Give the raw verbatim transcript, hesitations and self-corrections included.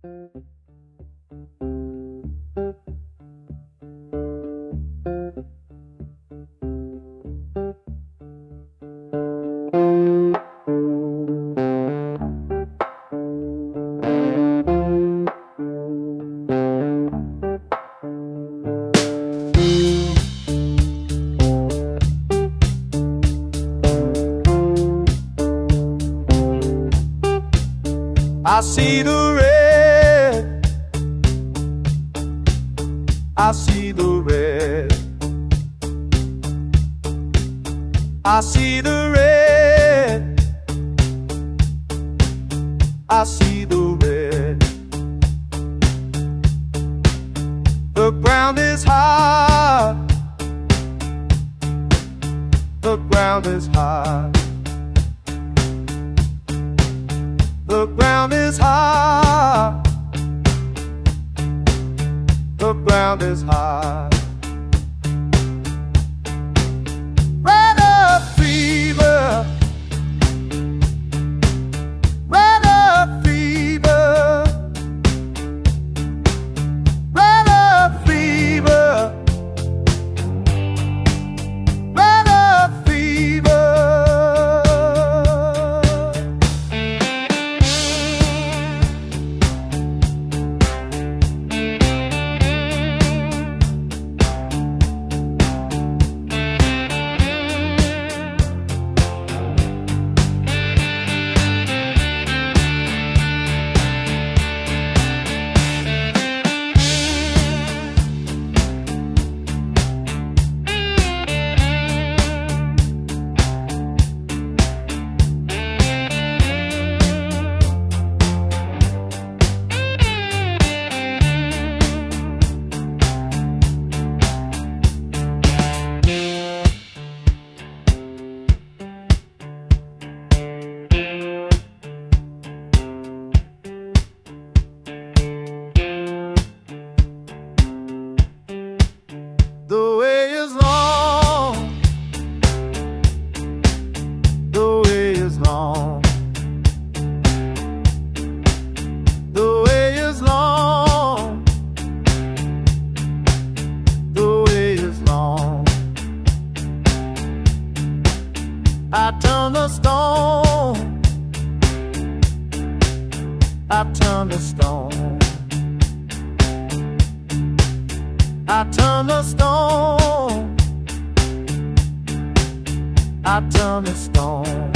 I see the red, I see the red, I see the red, I see the red. The ground is hard, the ground is hard. The ground is hard, the ground is hard. Red up fever, red up fever, red up fever, red up fever. The way is long, the way is long, the way is long, the way is long. I turn the stone, I turn the stone, I turn the stone, I turn the stone.